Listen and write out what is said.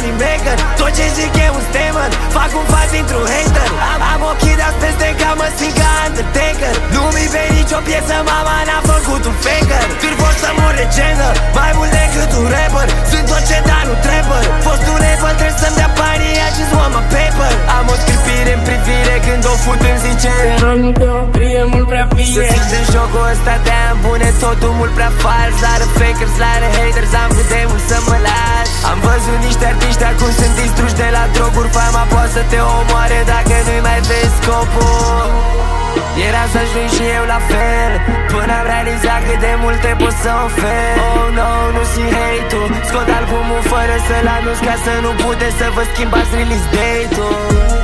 money maker. Tot ce zic e un statement, fac un fac dintr-un hater. Am ochii de-ați peste ca mă simt ca Undertaker. Nu-mi bei nicio piesă, mama n-a făcut un faker. Tur pot să mor legendă, mai mult decât un rapper. Sunt tot ce dar nu trapper. Fostul label trebuie să-mi dea banii, I just want my paper. Am o scripire în privire când o fut în sincer. Rog, nu te opri, e mult prea bine. Să simt în jocul ăsta de-aia bune, totul mult prea fals. Lară fakers, lară haters, am cât de mult să mă las. Am văzut niște artiști acum sunt distruși de la droguri. Fama poate să te omoare dacă nu-i mai vezi scopul. Era să ajung și eu la fel, până am realizat cât de multe pot să ofer. Oh no, nu simt hate-ul, scot albumul fără să-l anunț, ca să nu puteți să vă schimbați release date-ul.